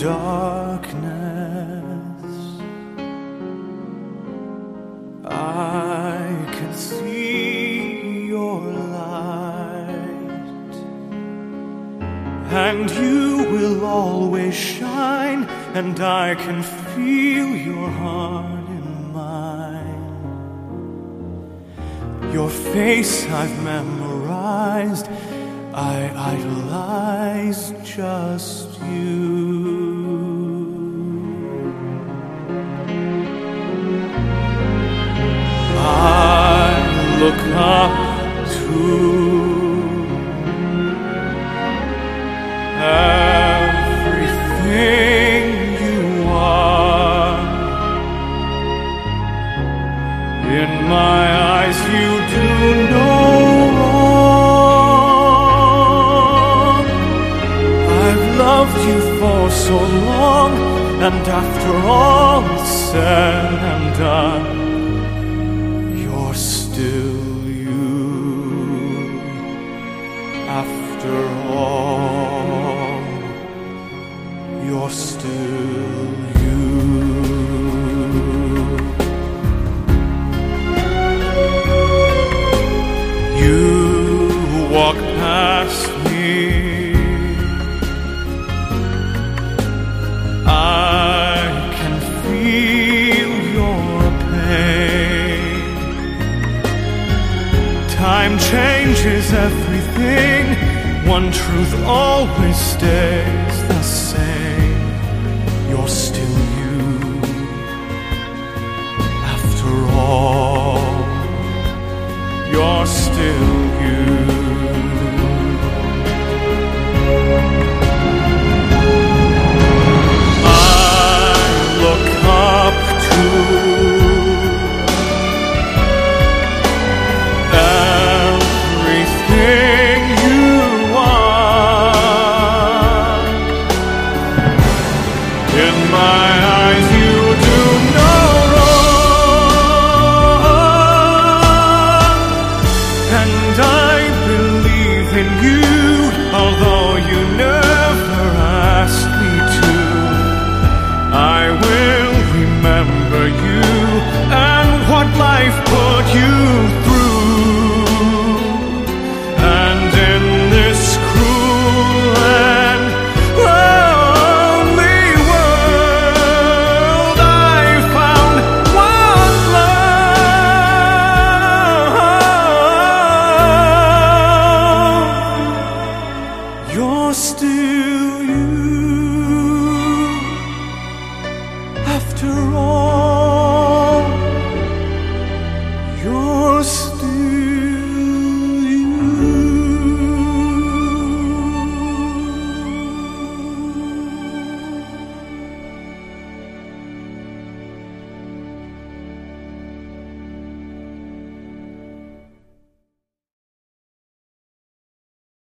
darkness, I can see your light, and you will always shine, and I can feel your heart in mine. Your face I've memorized, I idolize just you. I look up to everything you are. In my eyes you do no wrong. I've loved you for so long, and after all is said and done, you're still you. After all, you're still you. You walk past me, I can feel your pain. Time changes everything, one truth always stays the same. You're still you. After all, you're still you. I look up to everything you are. In my eyes you do no wrong, and I believe in you, although you never asked me to. I will remember you and what life put you